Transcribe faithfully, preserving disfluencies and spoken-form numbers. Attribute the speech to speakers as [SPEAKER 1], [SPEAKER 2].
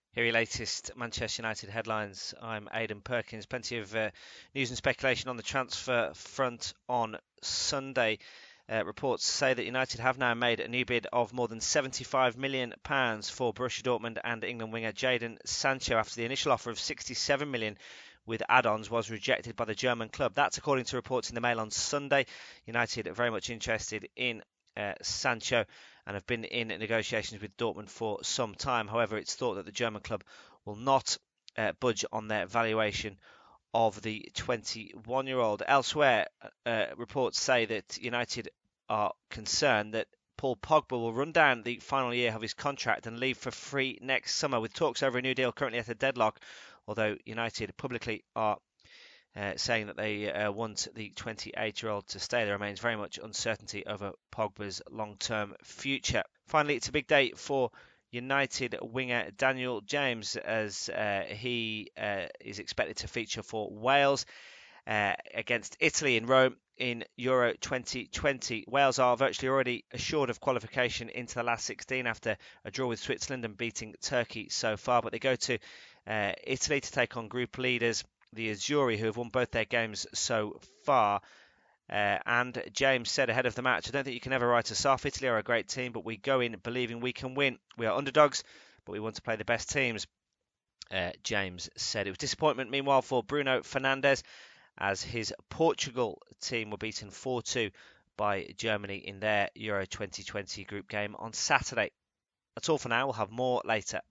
[SPEAKER 1] Here are your latest Manchester United headlines. I'm Aidan Perkins. Plenty of uh, news and speculation on the transfer front on Sunday. Uh, reports say that United have now made a new bid of more than seventy-five million pounds for Borussia Dortmund and England winger Jadon Sancho after the initial offer of sixty-seven million pounds with add-ons was rejected by the German club. That's according to reports in the Mail on Sunday. United are very much interested in uh, Sancho and have been in negotiations with Dortmund for some time. However, it's thought that the German club will not uh, budge on their valuation of the twenty-one-year-old. Elsewhere, uh, reports say that United are concerned that Paul Pogba will run down the final year of his contract and leave for free next summer, with talks over a new deal currently at a deadlock, although United publicly are Uh, saying that they uh, want the twenty-eight-year-old to stay. There remains very much uncertainty over Pogba's long-term future. Finally, it's a big day for United winger Daniel James as uh, he uh, is expected to feature for Wales uh, against Italy in Rome in Euro twenty twenty. Wales are virtually already assured of qualification into the last sixteen after a draw with Switzerland and beating Turkey so far, but they go to uh, Italy to take on group leaders the Azzurri, who have won both their games so far. Uh, and James said ahead of the match, I don't think you can ever write us off. Italy are a great team, but we go in believing we can win. We are underdogs, but we want to play the best teams, uh, James said. It was disappointment, meanwhile, for Bruno Fernandes, as his Portugal team were beaten four two by Germany in their Euro twenty twenty group game on Saturday. That's all for now. We'll have more later.